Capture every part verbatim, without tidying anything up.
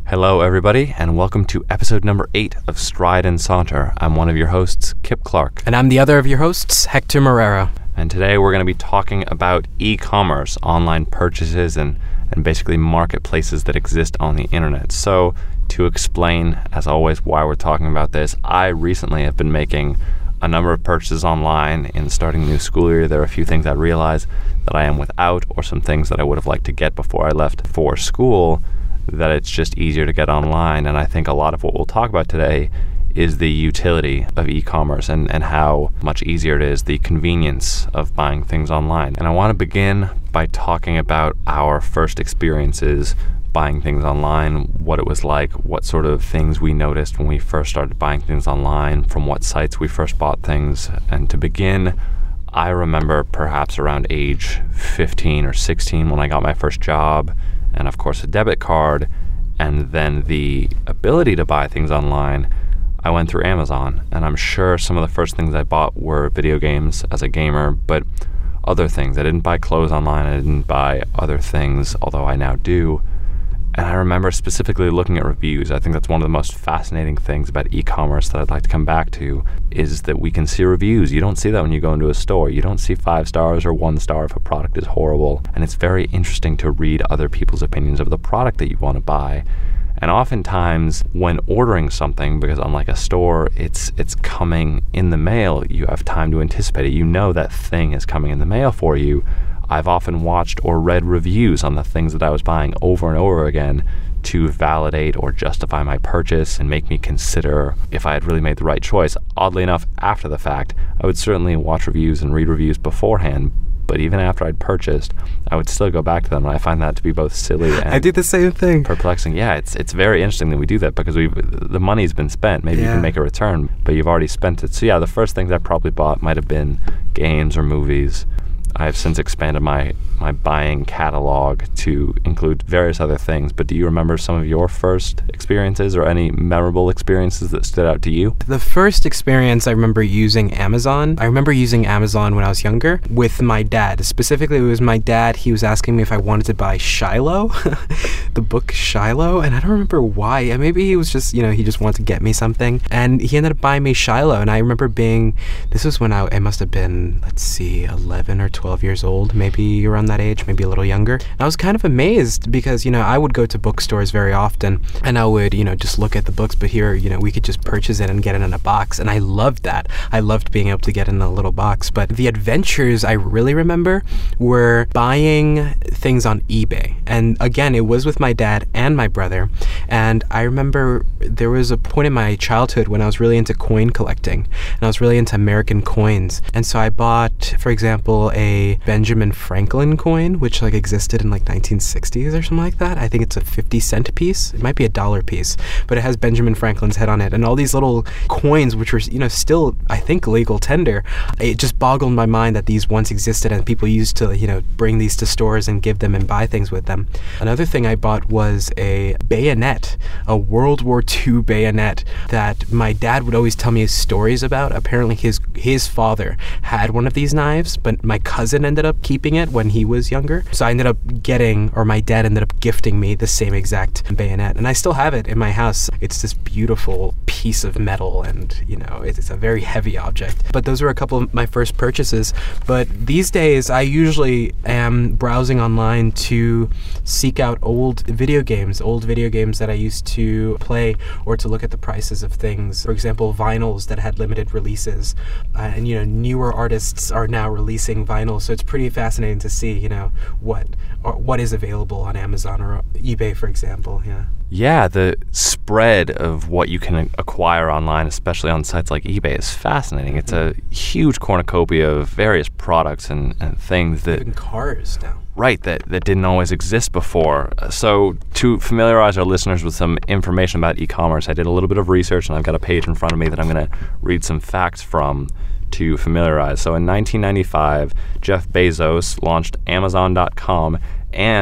Hello, everybody, and welcome to episode number eight of Stride and Saunter. I'm one of your hosts, Kip Clark. And I'm the other of your hosts, Hector Morera. And today we're going to be talking about e-commerce, online purchases, and, and basically marketplaces that exist on the internet. So, to explain, as always, why we're talking about this, I recently have been making a number of purchases online. In starting the new school year, there are a few things I realize that I am without, or some things that I would have liked to get before I left for school, that it's just easier to get online. And I think a lot of what we'll talk about today is the utility of e-commerce and, and how much easier it is, the convenience of buying things online. And I want to begin by talking about our first experiences buying things online, what it was like, what sort of things we noticed when we first started buying things online, from what sites we first bought things. And to begin, I remember perhaps around age fifteen or sixteen when I got my first job, and of course a debit card, and then the ability to buy things online. I went through Amazon, and I'm sure some of the first things I bought were video games as a gamer, but other things. I didn't buy clothes online, I didn't buy other things, although I now do. And I remember specifically looking at reviews. I think that's one of the most fascinating things about e-commerce that I'd like to come back to, is that we can see reviews. You don't see that when you go into a store. You don't see five stars or one star if a product is horrible. And it's very interesting to read other people's opinions of the product that you want to buy. And oftentimes when ordering something, because unlike a store, it's it's coming in the mail, you have time to anticipate it. You know that thing is coming in the mail for you. I've often watched or read reviews on the things that I was buying over and over again to validate or justify my purchase and make me consider if I had really made the right choice. Oddly enough, after the fact, I would certainly watch reviews and read reviews beforehand, but even after I'd purchased, I would still go back to them, and I find that to be both silly and I do the same thing. Perplexing. Yeah, it's it's very interesting that we do that, because we've the money's been spent. Maybe yeah. You can make a return, but you've already spent it. So yeah, the first things I probably bought might have been games or movies. I have since expanded my, my buying catalog to include various other things, but do you remember some of your first experiences or any memorable experiences that stood out to you? The first experience I remember using Amazon, I remember using Amazon when I was younger with my dad. Specifically, it was my dad. He was asking me if I wanted to buy Shiloh, the book Shiloh, and I don't remember why. Maybe he was just, you know, he just wanted to get me something, and he ended up buying me Shiloh, and I remember being, this was when I, I must have been, let's see, eleven or twelve years old, maybe around that age, maybe a little younger. And I was kind of amazed because, you know, I would go to bookstores very often and I would, you know, just look at the books, but here, you know, we could just purchase it and get it in a box. And I loved that. I loved being able to get it in a little box. But the adventures I really remember were buying things on eBay. And again, it was with my dad and my brother. And I remember there was a point in my childhood when I was really into coin collecting, and I was really into American coins. And so I bought, for example, a Benjamin Franklin coin, which like existed in like nineteen sixties or something like that. I think it's a fifty cent piece. It might be a dollar piece, but it has Benjamin Franklin's head on it. And all these little coins, which were, you know, still, I think, legal tender. It just boggled my mind that these once existed and people used to, you know, bring these to stores and give them and buy things with them. Another thing I bought was a bayonet, a World War Two bayonet that my dad would always tell me stories about. Apparently his his father had one of these knives, but my cousin ended up keeping it when he was younger. So I ended up getting, or my dad ended up gifting me the same exact bayonet. And I still have it in my house. It's this beautiful piece of metal, and, you know, it's a very heavy object. But those were a couple of my first purchases. But these days, I usually am browsing online to seek out old video games, old video games that I used to play, or to look at the prices of things. For example, vinyls that had limited releases. Uh, and, you know, newer artists are now releasing vinyls. So it's pretty fascinating to see, you know, what or what is available on Amazon or eBay, for example. Yeah. Yeah, the spread of what you can acquire online, especially on sites like eBay, is fascinating. It's a huge cornucopia of various products and, and things that... Even cars now. Right, that, that didn't always exist before. So to familiarize our listeners with some information about e-commerce, I did a little bit of research, and I've got a page in front of me that I'm going to read some facts from to familiarize. So in nineteen ninety-five, Jeff Bezos launched Amazon dot com and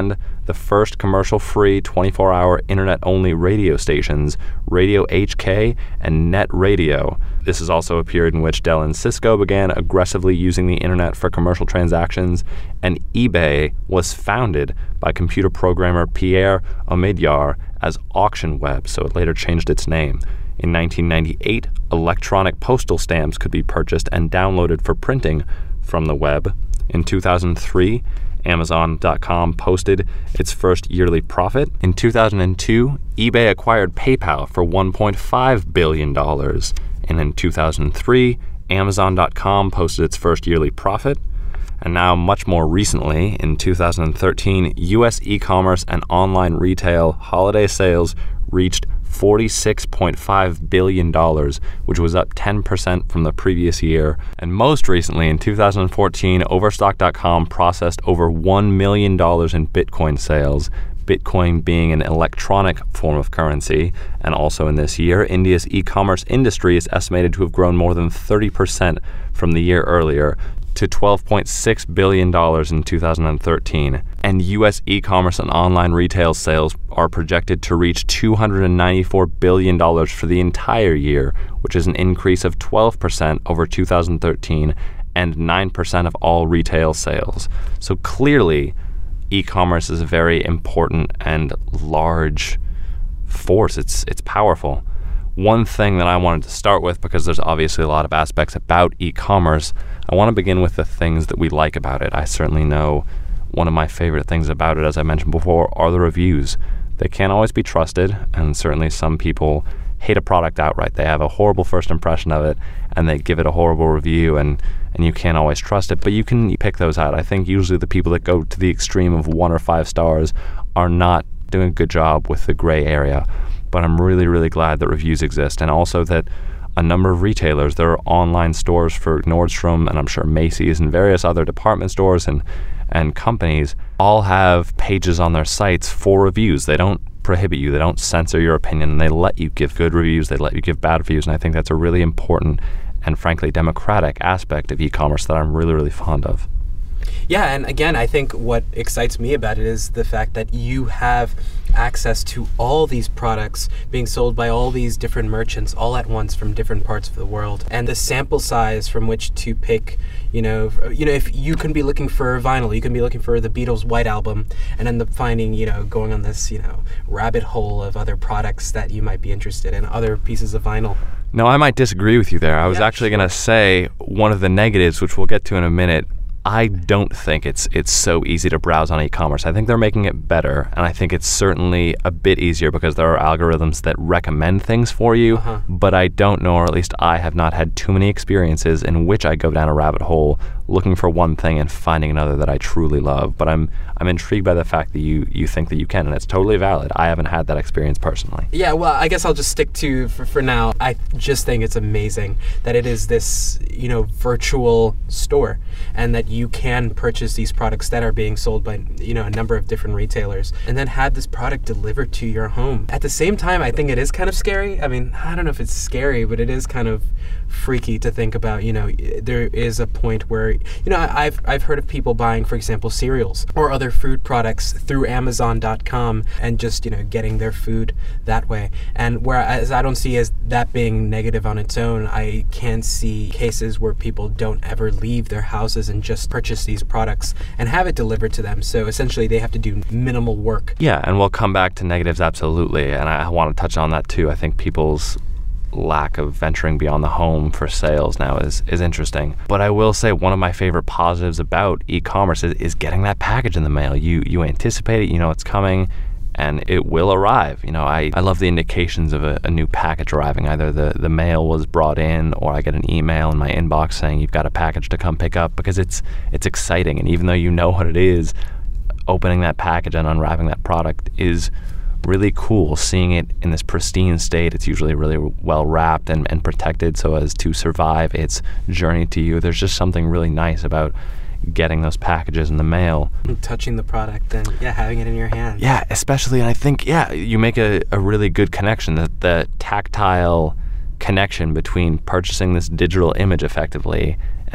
the first commercial-free twenty-four hour internet-only radio stations, Radio H K and Net Radio. This is also a period in which Dell and Cisco began aggressively using the internet for commercial transactions, and eBay was founded by computer programmer Pierre Omidyar as Auction Web, so it later changed its name. In nineteen ninety-eight, electronic postal stamps could be purchased and downloaded for printing from the web. In two thousand three, Amazon dot com posted its first yearly profit. In two thousand two, eBay acquired PayPal for one point five billion dollars. And in two thousand three, Amazon dot com posted its first yearly profit. And now, much more recently, in two thousand thirteen, U S e-commerce and online retail holiday sales reached forty-six point five billion dollars, which was up ten percent from the previous year. And most recently, in two thousand fourteen, Overstock dot com processed over one million dollars in Bitcoin sales, Bitcoin being an electronic form of currency. And also in this year, India's e-commerce industry is estimated to have grown more than thirty percent from the year earlier, to twelve point six billion dollars in two thousand thirteen, and U S e-commerce and online retail sales are projected to reach two hundred ninety-four billion dollars for the entire year, which is an increase of twelve percent over two thousand thirteen and nine percent of all retail sales. So clearly, e-commerce is a very important and large force. It's it's powerful. One thing that I wanted to start with, because there's obviously a lot of aspects about e-commerce, I want to begin with the things that we like about it. I certainly know one of my favorite things about it, as I mentioned before, are the reviews. They can't always be trusted, and certainly some people hate a product outright. They have a horrible first impression of it, and they give it a horrible review, and, and you can't always trust it, but you can pick those out. I think usually the people that go to the extreme of one or five stars are not doing a good job with the gray area. But I'm really, really glad that reviews exist, and also that a number of retailers, there are online stores for Nordstrom, and I'm sure Macy's and various other department stores and, and companies all have pages on their sites for reviews. They don't prohibit you, they don't censor your opinion, and they let you give good reviews, they let you give bad reviews, and I think that's a really important and frankly democratic aspect of e-commerce that I'm really, really fond of. Yeah, and again, I think what excites me about it is the fact that you have access to all these products being sold by all these different merchants all at once from different parts of the world, and the sample size from which to pick. You know, you know, if you can be looking for vinyl, you can be looking for the Beatles' White Album, and end up finding, you know, going on this, you know, rabbit hole of other products that you might be interested in, other pieces of vinyl. No, I might disagree with you there. I was yeah, actually sure. going to say one of the negatives, which we'll get to in a minute. I don't think it's it's so easy to browse on e-commerce. I think they're making it better, and I think it's certainly a bit easier because there are algorithms that recommend things for you, uh-huh. but I don't know, or at least I have not had too many experiences in which I go down a rabbit hole looking for one thing and finding another that I truly love. But I'm I'm intrigued by the fact that you, you think that you can, and it's totally valid. I haven't had that experience personally. Yeah, well, I guess I'll just stick to, for, for now, I just think it's amazing that it is this, you know, virtual store, and that you can purchase these products that are being sold by, you know, a number of different retailers, and then have this product delivered to your home. At the same time, I think it is kind of scary. I mean, I don't know if it's scary, but it is kind of freaky to think about. You know, there is a point where, you know, I've I've heard of people buying, for example, cereals or other food products through Amazon dot com and just, you know, getting their food that way. And whereas I don't see as that being negative on its own, I can see cases where people don't ever leave their houses and just purchase these products and have it delivered to them. So essentially they have to do minimal work. Yeah, and we'll come back to negatives, absolutely. And I want to touch on that too. I think people's lack of venturing beyond the home for sales now is is interesting. But I will say one of my favorite positives about e-commerce is, is getting that package in the mail. You you anticipate it, you know it's coming, and it will arrive. You know, I, I love the indications of a, a new package arriving. Either the, the mail was brought in, or I get an email in my inbox saying you've got a package to come pick up, because it's it's exciting. And even though you know what it is, opening that package and unwrapping that product is really cool. Seeing it in this pristine state, it's usually really well wrapped and, and protected so as to survive its journey to you. There's just something really nice about getting those packages in the mail. And touching the product and, yeah, having it in your hand. Yeah, especially, and I think, yeah, you make a, a really good connection, the, the tactile connection between purchasing this digital image effectively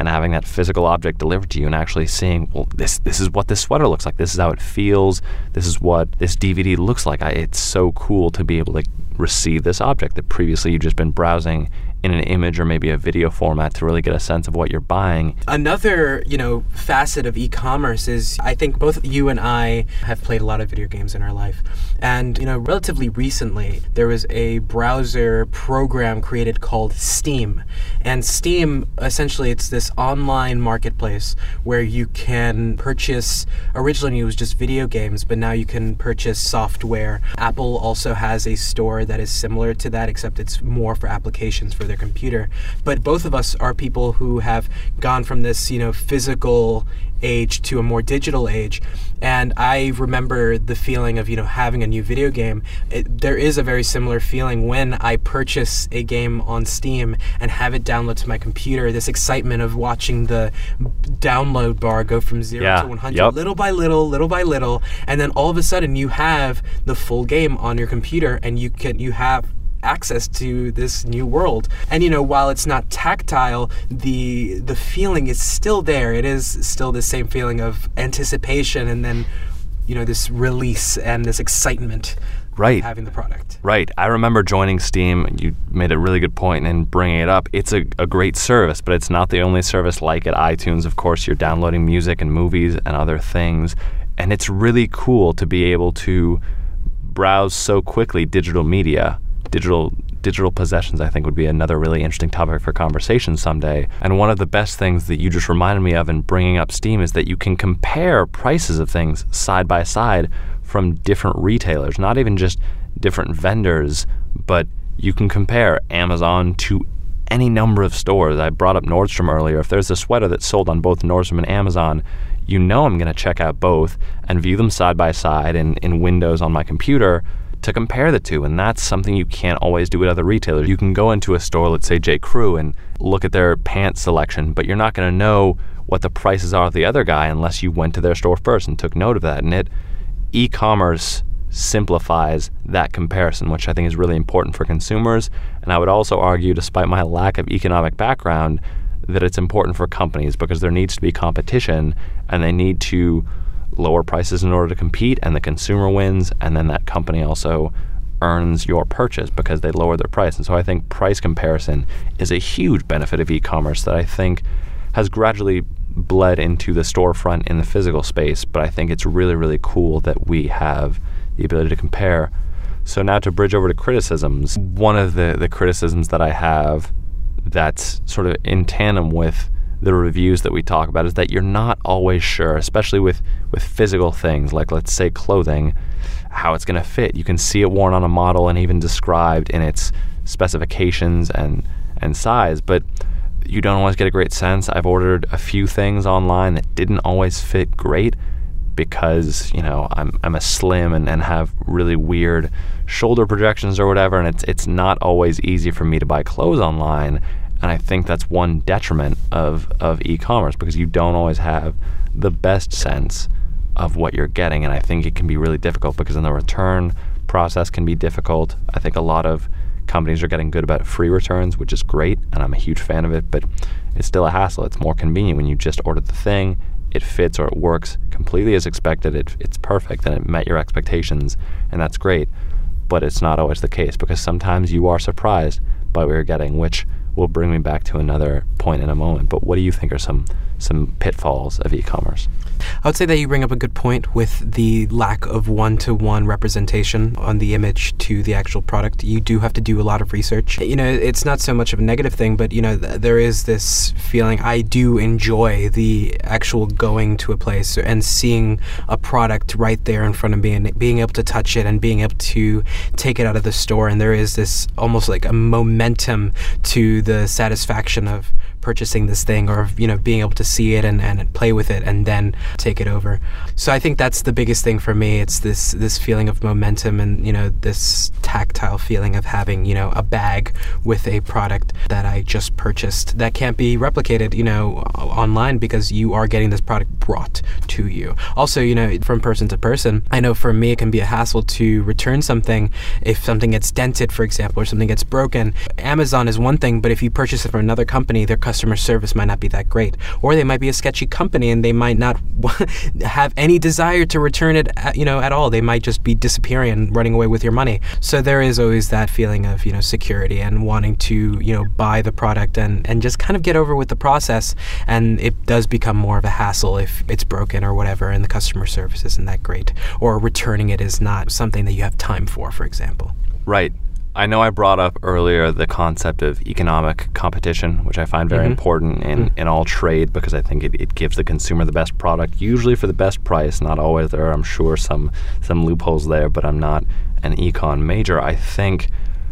and having that physical object delivered to you and actually seeing, well, this this is what this sweater looks like. This is how it feels. This is what this D V D looks like. I, it's so cool to be able to receive this object that previously you've just been browsing in an image or maybe a video format to really get a sense of what you're buying. Another, you know, facet of e-commerce is, I think both you and I have played a lot of video games in our life. And, you know, relatively recently, there was a browser program created called Steam. And Steam, essentially, it's this online marketplace where you can purchase, originally it was just video games, but now you can purchase software. Apple also has a store that is similar to that, except it's more for applications for their computer. But both of us are people who have gone from this, you know, physical age to a more digital age. And I remember the feeling of, you know, having a new video game. It, there is a very similar feeling when I purchase a game on Steam and have it download to my computer. This excitement of watching the download bar go from zero yeah. to one hundred, yep. little by little, little by little, and then all of a sudden you have the full game on your computer, and you can you have access to this new world. And, you know, while it's not tactile, the the feeling is still there. It is still the same feeling of anticipation, and then, you know, this release and this excitement right. of having the product. Right. I remember joining Steam. You made a really good point in bringing it up. It's a, a great service, but it's not the only service like it. iTunes, of course, you're downloading music and movies and other things, and it's really cool to be able to browse so quickly digital media. Digital digital possessions, I think, would be another really interesting topic for conversation someday. And one of the best things that you just reminded me of in bringing up Steam is that you can compare prices of things side by side from different retailers, not even just different vendors, but you can compare Amazon to any number of stores. I brought up Nordstrom earlier. If there's a sweater that's sold on both Nordstrom and Amazon, you know I'm going to check out both and view them side by side in, in windows on my computer to compare the two, and that's something you can't always do at other retailers. You can go into a store, let's say J. Crew, and look at their pants selection, but you're not going to know what the prices are of the other guy unless you went to their store first and took note of that. And it, e-commerce simplifies that comparison, which I think is really important for consumers. And I would also argue, despite my lack of economic background, that it's important for companies because there needs to be competition, and they need to lower prices in order to compete, and the consumer wins, and then that company also earns your purchase because they lower their price. And so I think price comparison is a huge benefit of e-commerce that I think has gradually bled into the storefront in the physical space, but I think it's really, really cool that we have the ability to compare. So now to bridge over to criticisms, one of the, the criticisms that I have that's sort of in tandem with the reviews that we talk about is that you're not always sure, especially with, with physical things, like let's say clothing, how it's going to fit. You can see it worn on a model and even described in its specifications and, and size, but you don't always get a great sense. I've ordered a few things online that didn't always fit great because, you know, I'm I'm a slim and, and have really weird shoulder projections or whatever, and it's it's not always easy for me to buy clothes online. And I think that's one detriment of, of e-commerce because you don't always have the best sense of what you're getting. And I think it can be really difficult because then the return process can be difficult. I think a lot of companies are getting good about free returns, which is great, and I'm a huge fan of it, but it's still a hassle. It's more convenient when you just order the thing, it fits or it works completely as expected, it, it's perfect, and it met your expectations, and that's great. But it's not always the case because sometimes you are surprised by what you're getting, which will bring me back to another point in a moment. But what do you think are some some pitfalls of e-commerce? I would say that you bring up a good point with the lack of one-to-one representation on the image to the actual product. You do have to do a lot of research. You know, it's not so much of a negative thing, but, you know, th- there is this feeling. I do enjoy the actual going to a place and seeing a product right there in front of me and being able to touch it and being able to take it out of the store. And there is this almost like a momentum to the satisfaction of purchasing this thing, or, you know, being able to see it and, and play with it and then take it over. So I think that's the biggest thing for me. It's this this feeling of momentum and, you know, this tactile feeling of having, you know, a bag with a product that I just purchased that can't be replicated, you know, online because you are getting this product brought to you. Also, you know, from person to person, I know for me it can be a hassle to return something if something gets dented, for example, or something gets broken. Amazon is one thing, but if you purchase it from another company, their customer service might not be that great. Or they might be a sketchy company and they might not have any desire to return it, at, you know, at all. They might just be disappearing and running away with your money. So there is always that feeling of, you know, security and wanting to, you know, buy the product and, and just kind of get over with the process. And it does become more of a hassle if it's broken or whatever and the customer service isn't that great. Or returning it is not something that you have time for, for example. Right. I know I brought up earlier the concept of economic competition, which I find very mm-hmm. important in, mm-hmm. in all trade, because I think it, it gives the consumer the best product, usually for the best price. Not always. There are, I'm sure, some some loopholes there, but I'm not an econ major. I think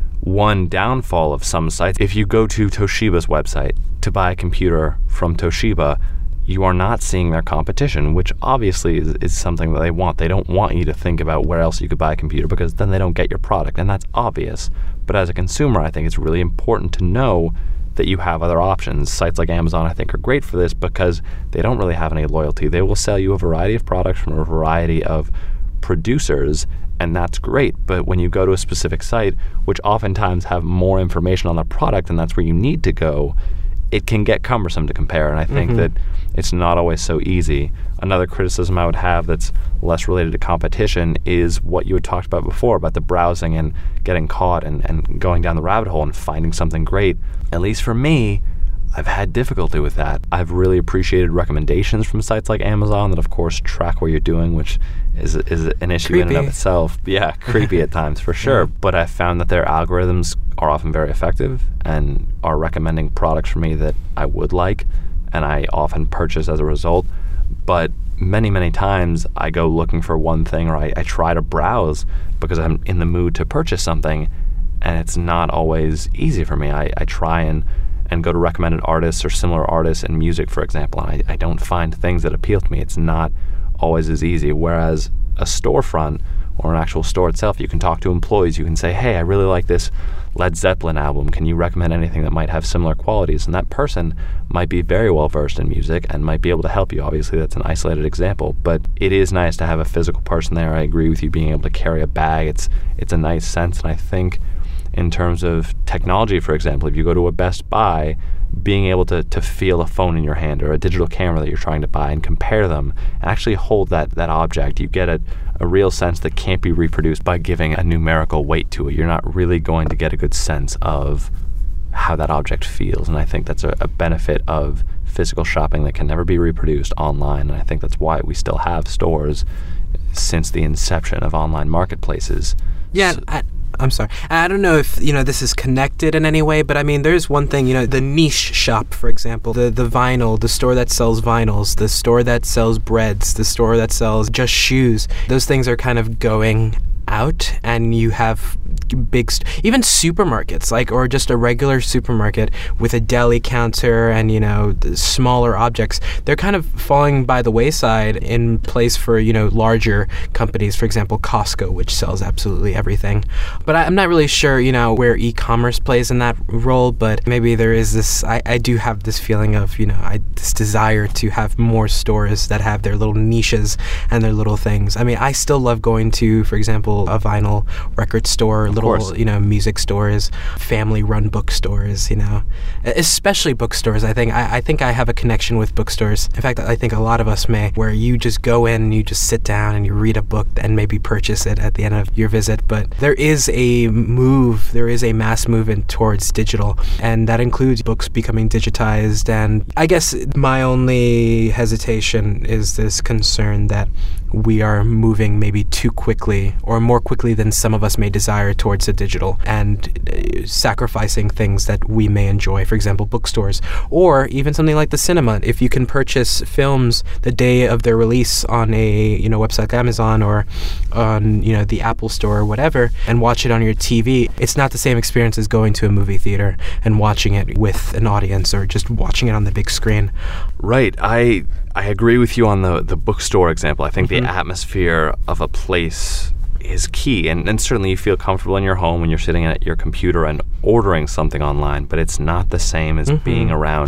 one downfall of some sites, if you go to Toshiba's website to buy a computer from Toshiba, you are not seeing their competition, which obviously is, is something that they want. They don't want you to think about where else you could buy a computer, because then they don't get your product, and that's obvious. But as a consumer, I think it's really important to know that you have other options. Sites like Amazon, I think, are great for this because they don't really have any loyalty. They will sell you a variety of products from a variety of producers, and that's great. But when you go to a specific site, which oftentimes have more information on the product, and that's where you need to go, it can get cumbersome to compare, and I think mm-hmm. that it's not always so easy. Another criticism I would have that's less related to competition is what you had talked about before, about the browsing and getting caught and, and going down the rabbit hole and finding something great. At least for me, I've had difficulty with that. I've really appreciated recommendations from sites like Amazon that, of course, track what you're doing, which is is an issue creepy. in and of itself. Yeah, creepy at times, for sure. Yeah. But I've found that their algorithms are often very effective and are recommending products for me that I would like, and I often purchase as a result. But many, many times I go looking for one thing, or I, I try to browse because I'm in the mood to purchase something, and it's not always easy for me. I, I try and and go to recommended artists or similar artists in music, for example, and I, I don't find things that appeal to me. It's not always as easy. Whereas a storefront or an actual store itself, you can talk to employees. You can say, hey, I really like this Led Zeppelin album. Can you recommend anything that might have similar qualities? And that person might be very well versed in music and might be able to help you. Obviously, that's an isolated example, but it is nice to have a physical person there. I agree with you being able to carry a bag. It's it's a nice sense, and I think in terms of technology, for example, if you go to a Best Buy, being able to, to feel a phone in your hand or a digital camera that you're trying to buy and compare them and actually hold that, that object, you get a, a real sense that can't be reproduced by giving a numerical weight to it. You're not really going to get a good sense of how that object feels, and I think that's a, a benefit of physical shopping that can never be reproduced online, and I think that's why we still have stores since the inception of online marketplaces. Yeah, so, I- I'm sorry. I don't know if, you know, this is connected in any way, but I mean, there's one thing, you know, the niche shop, for example, the the vinyl, the store that sells vinyls, the store that sells breads, the store that sells just shoes. Those things are kind of going out, and you have big st- even supermarkets, like, or just a regular supermarket with a deli counter and, you know, the smaller objects, they're kind of falling by the wayside in place for, you know, larger companies, for example Costco, which sells absolutely everything. But I, I'm not really sure, you know, where e-commerce plays in that role, but maybe there is this, I, I do have this feeling of, you know, I, this desire to have more stores that have their little niches and their little things. I mean, I still love going to, for example, a vinyl record store, little, you know, music stores, family-run bookstores, you know, especially bookstores. I think I, I think I have a connection with bookstores. In fact, I think a lot of us may, where you just go in and you just sit down and you read a book and maybe purchase it at the end of your visit. But there is a move, there is a mass movement towards digital, and that includes books becoming digitized. And I guess my only hesitation is this concern that we are moving maybe too quickly, or more quickly than some of us may desire, towards the digital, and uh, sacrificing things that we may enjoy, for example bookstores, or even something like the cinema. If you can purchase films the day of their release on a, you know, website like Amazon or on, you know, the Apple Store or whatever, and watch it on your T V, it's not the same experience as going to a movie theater and watching it with an audience, or just watching it on the big screen. Right. I I agree with you on the, the bookstore example. I think mm-hmm. the atmosphere of a place is key, and, and certainly you feel comfortable in your home when you're sitting at your computer and ordering something online, but it's not the same as mm-hmm. being around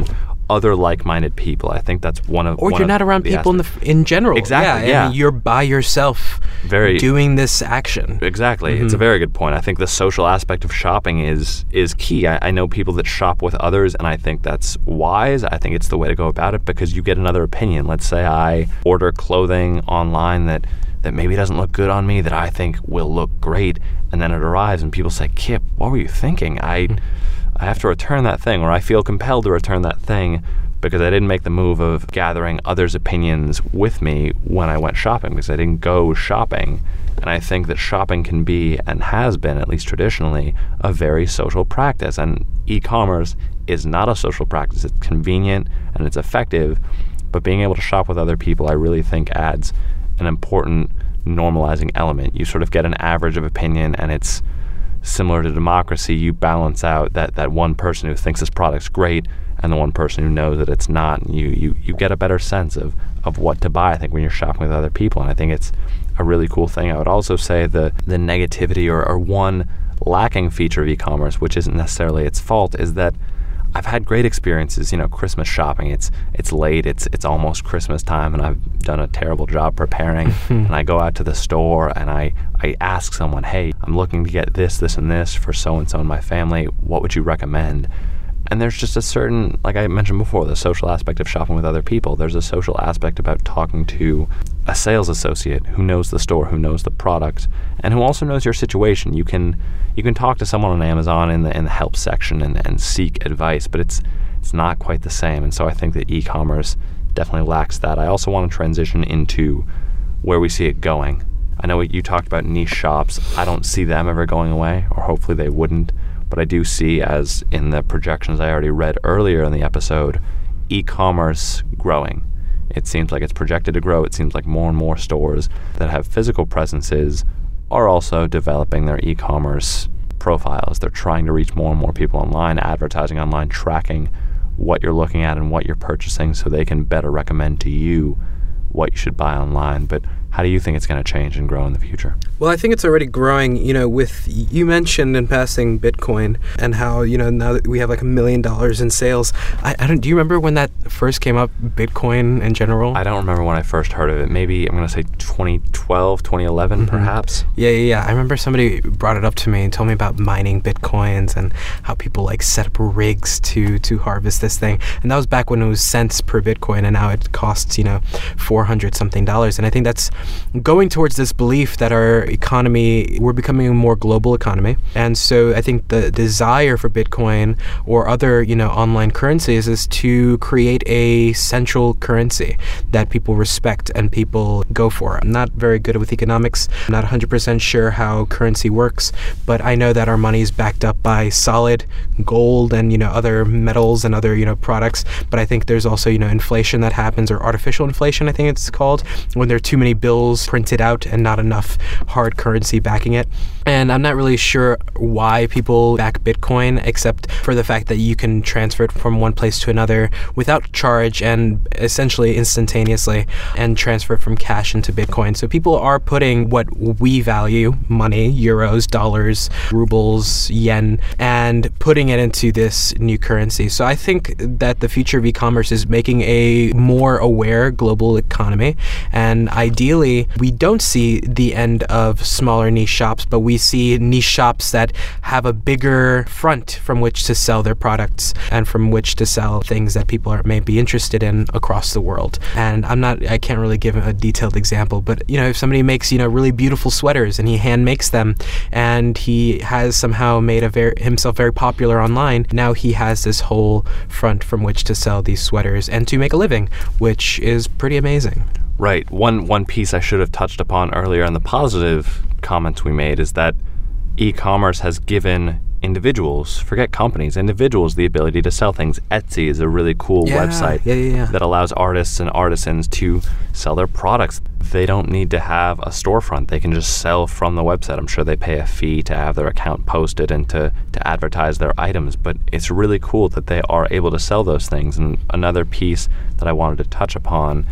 other like-minded people. I think that's one of or one you're of not around the people in the aspects. f- in general. Exactly, Yeah, I yeah. mean, you're by yourself Very doing this action. Exactly. Mm-hmm. It's a very good point. I think the social aspect of shopping is is key. I, I know people that shop with others, and I think that's wise. I think it's the way to go about it because you get another opinion. Let's say I order clothing online that, that maybe doesn't look good on me that I think will look great, and then it arrives and people say, Kip, what were you thinking? I, I have to return that thing, or I feel compelled to return that thing because I didn't make the move of gathering others' opinions with me when I went shopping because I didn't go shopping. And I think that shopping can be, and has been, at least traditionally, a very social practice. And e-commerce is not a social practice. It's convenient and it's effective, but being able to shop with other people, I really think adds an important normalizing element. You sort of get an average of opinion, and it's similar to democracy. You balance out that, that one person who thinks this product's great and the one person who knows that it's not. And you, you, you get a better sense of, of what to buy, I think, when you're shopping with other people. And I think it's a really cool thing. I would also say the, the negativity or, or one lacking feature of e-commerce, which isn't necessarily its fault, is that I've had great experiences, you know, Christmas shopping. It's it's late, it's it's almost Christmas time, and I've done a terrible job preparing. And I go out to the store and I, I ask someone, hey, I'm looking to get this, this, and this for so-and-so in my family. What would you recommend? And there's just a certain, like I mentioned before, the social aspect of shopping with other people. There's a social aspect about talking to a sales associate who knows the store, who knows the product, and who also knows your situation. You can you can talk to someone on Amazon in the in the help section and, and seek advice, but it's it's not quite the same. And so I think that e-commerce definitely lacks that. I also want to transition into where we see it going. I know you talked about niche shops. I don't see them ever going away, or hopefully they wouldn't. But I do see, as in the projections I already read earlier in the episode, e-commerce growing. It seems like it's projected to grow. It seems like more and more stores that have physical presences are also developing their e-commerce profiles. They're trying to reach more and more people online, advertising online, tracking what you're looking at and what you're purchasing so they can better recommend to you what you should buy online. But how do you think it's going to change and grow in the future? Well, I think it's already growing, you know, with, you mentioned in passing Bitcoin and how, you know, now that we have like a million dollars in sales. I, I don't, do you remember when that first came up, Bitcoin in general? I don't remember when I first heard of it. Maybe, I'm going to say twenty twelve, twenty eleven, mm-hmm. perhaps. Yeah, yeah, yeah. I remember somebody brought it up to me and told me about mining Bitcoins and how people like set up rigs to, to harvest this thing. And that was back when it was cents per Bitcoin, and now it costs, you know, four hundred something dollars. And I think that's going towards this belief that our economy, we're becoming a more global economy. And so I think the desire for Bitcoin or other, you know, online currencies is to create a central currency that people respect and people go for. I'm not very good with economics. I'm not one hundred percent sure how currency works, but I know that our money is backed up by solid gold and, you know, other metals and other, you know, products. But I think there's also, you know, inflation that happens, or artificial inflation, I think it's called, when there are too many bills printed out and not enough hard currency backing it. And I'm not really sure why people back Bitcoin, except for the fact that you can transfer it from one place to another without charge and essentially instantaneously, and transfer it from cash into Bitcoin. So people are putting what we value, money, euros, dollars, rubles, yen, and putting it into this new currency. So I think that the future of e-commerce is making a more aware global economy. And ideally, we don't see the end of smaller niche shops, but we see niche shops that have a bigger front from which to sell their products and from which to sell things that people are may be interested in across the world. And I'm not, I can't really give a detailed example, but you know, if somebody makes, you know, really beautiful sweaters and he hand makes them and he has somehow made a very, himself very popular online, now he has this whole front from which to sell these sweaters and to make a living, which is pretty amazing. Right. One one piece I should have touched upon earlier in the positive comments we made is that e-commerce has given individuals, forget companies, individuals the ability to sell things. Etsy is a really cool yeah, website yeah, yeah, yeah. that allows artists and artisans to sell their products. They don't need to have a storefront. They can just sell from the website. I'm sure they pay a fee to have their account posted and to, to advertise their items, but it's really cool that they are able to sell those things. And another piece that I wanted to touch upon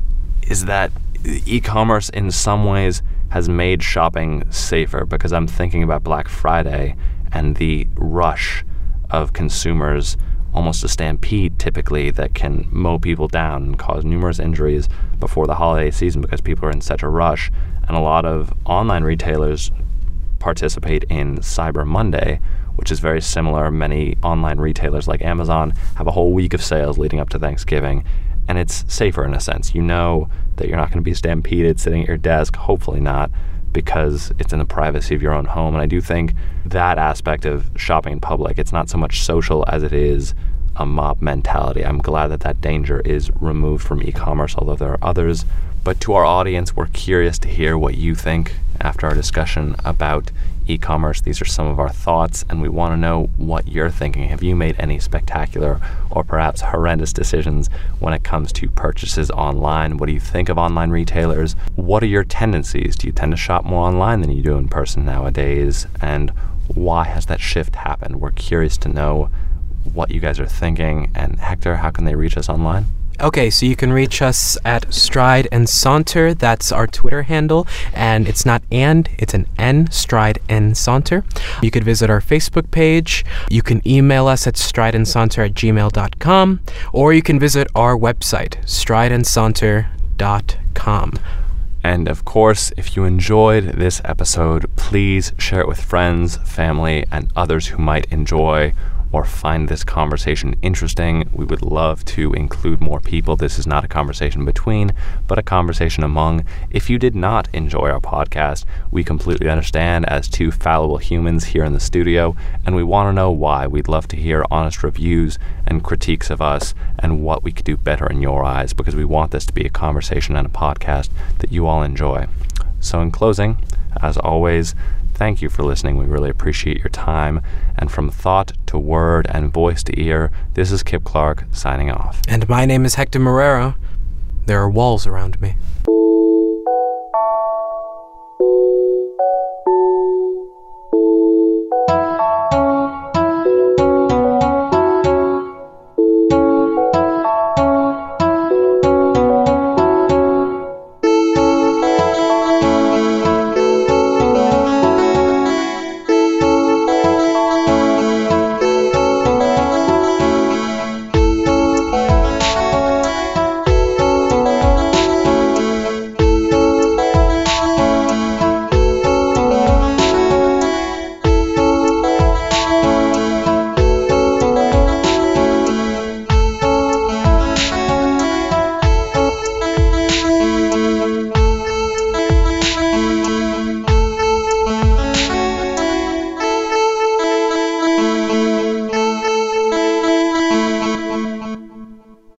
is that e-commerce in some ways has made shopping safer, because I'm thinking about Black Friday and the rush of consumers almost a stampede typically that can mow people down and cause numerous injuries before the holiday season because people are in such a rush. And a lot of online retailers participate in Cyber Monday, which is very similar. Many online retailers like Amazon have a whole week of sales leading up to Thanksgiving, and it's safer in a sense. You know that you're not going to be stampeded sitting at your desk, hopefully not, because it's in the privacy of your own home. And I do think that aspect of shopping in public, it's not so much social as it is a mob mentality. I'm glad that that danger is removed from e-commerce, although there are others. But to our audience, we're curious to hear what you think after our discussion about e-commerce. These are some of our thoughts, and we want to know what you're thinking. Have you made any spectacular or perhaps horrendous decisions when it comes to purchases online? What do you think of online retailers? What are your tendencies? Do you tend to shop more online than you do in person nowadays? And why has that shift happened? We're curious to know what you guys are thinking. And Hector, how can they reach us online? Okay, so you can reach us at Stride and Saunter. That's our Twitter handle. And it's not and, it's an N, Stride and Saunter. You could visit our Facebook page. You can email us at strideandsaunter at gmail dot com. Or you can visit our website, stride and saunter dot com. And of course, if you enjoyed this episode, please share it with friends, family, and others who might enjoy or find this conversation interesting. We would love to include more people. This is not a conversation between, but a conversation among. If you did not enjoy our podcast, we completely understand as two fallible humans here in the studio, and we want to know why. We'd love to hear honest reviews and critiques of us and what we could do better in your eyes, because we want this to be a conversation and a podcast that you all enjoy. So in closing, as always, thank you for listening. We really appreciate your time. And from thought to word and voice to ear, this is Kip Clark signing off. And my name is Hector Marrero. There are walls around me.